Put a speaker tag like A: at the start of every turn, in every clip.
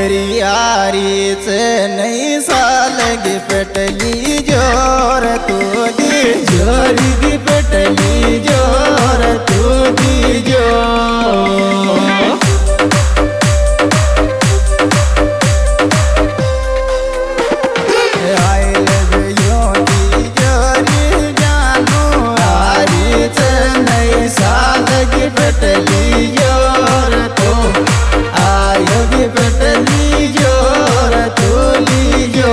A: यारीच नहीं साल की पटली जोर तू दी जोर की पटली जोर तू दी जो पटली जोर तो आयो की पटली जोर तू लीजो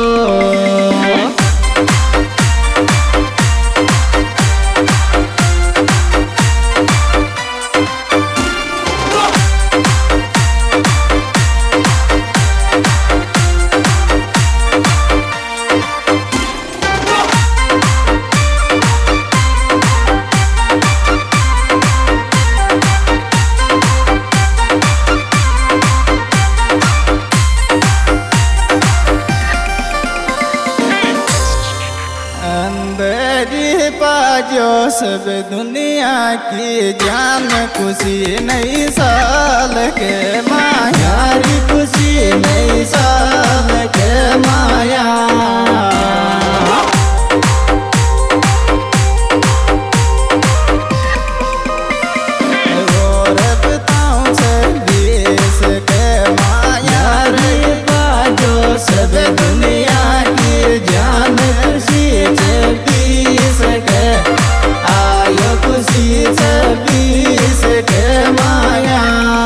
A: जो सब दुनिया की जान खुशी नई साल के मायारी खुशी नई साल के माया और बताऊं से देश के मायारी जो सब दुनिया की जान खुशी छब्बीस के आयो खुशी छब्बीस के माया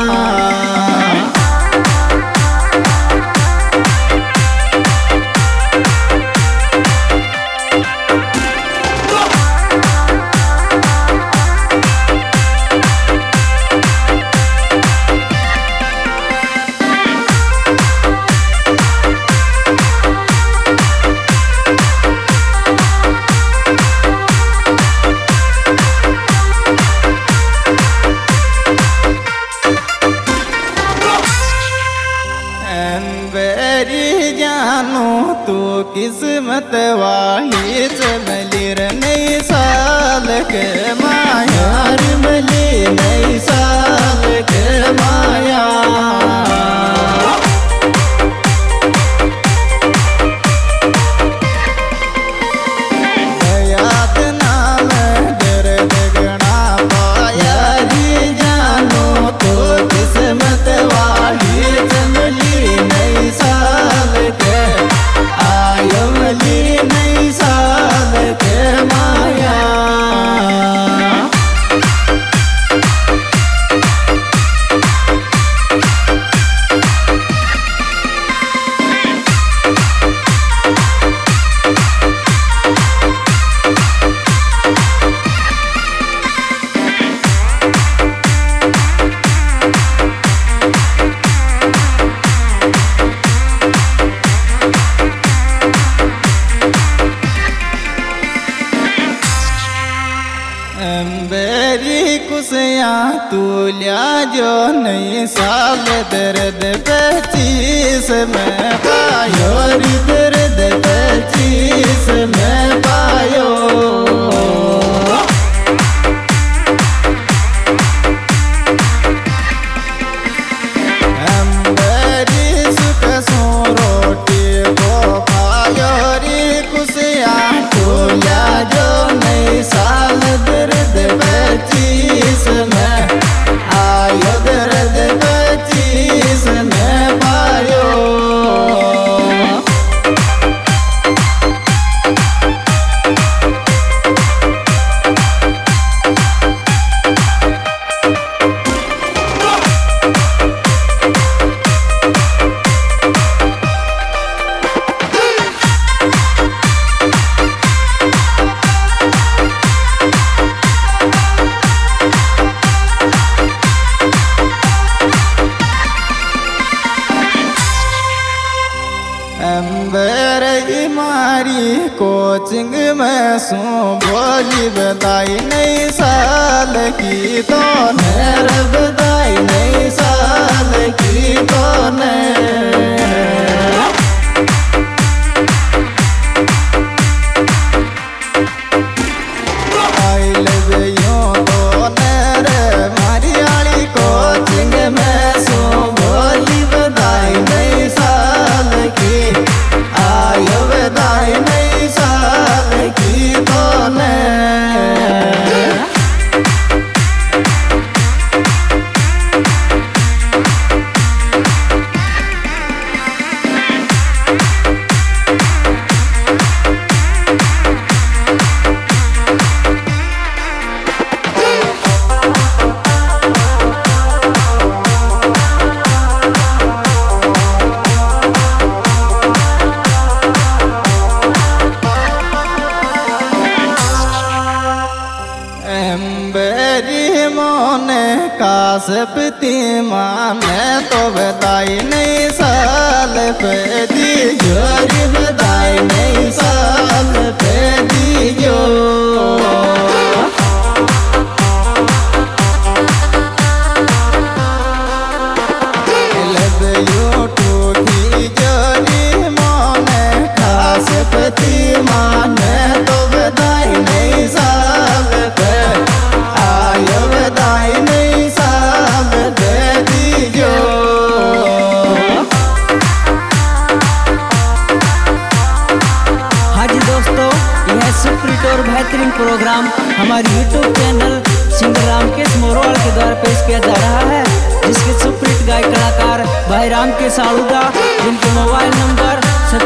A: तो किस्मत वाली चमलिर नई साल के मायार मली नई साल के माया याद नाम दर्द गणा पाया जी जानो तो किस्मत वाली चमली नई साल के आयो मली नई साल के माया बेरी कुसियाँ तू लिया जो नई साल दर्द पच्चीस में पायो दर्द पच्चीस में पायो बेरी सुख सो रोटी को पायो री कुसियाँ तू लिया जो नई साल दर्द पच्चीस में आयो दर्द पच्चीस में पायो मारी कोचिंग में सू बोली बधाई नई साल की तो नर बधाई नई साल की तो आई लव यू तो नर मारी आली कोचिंग में सू बोली बधाई नई पति माँ मैं तो बधाई नहीं साल पे दी जोरी बधाई नहीं साल पे दी जो पति मान तो बधाई नहीं साल पे आयो बधाई नहीं साल पे दीजो।
B: हाँ जी दोस्तों, यह सुप्रीट और बेहतरीन प्रोग्राम हमारे YouTube channel singer Ramkesh Morwal के द्वारा पेश किया जा रहा है, जिसके सुप्रीट गायक कलाकार भाई रामकेश साड़ूदा, जिनके मोबाइल नंबर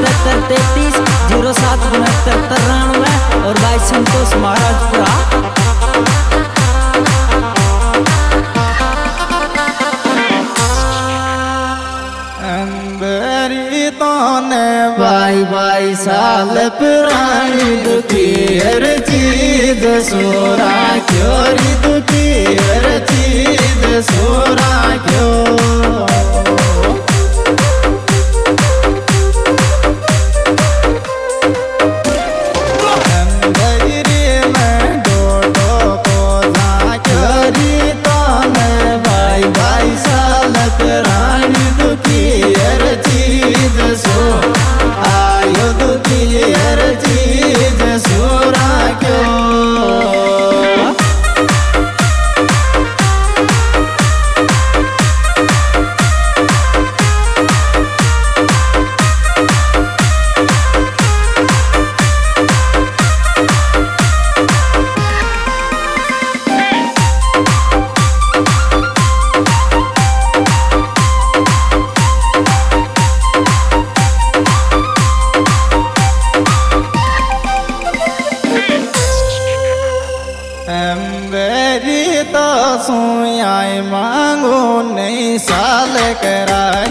B: 7733076993 और भाई संतोष महाराजपुरा।
A: भाई भाई साल पुरानी दुखी हर चीज सोरा क्यों दुखी हर चीज सोरा क्यों। सुयाई मांगो नहीं साल करा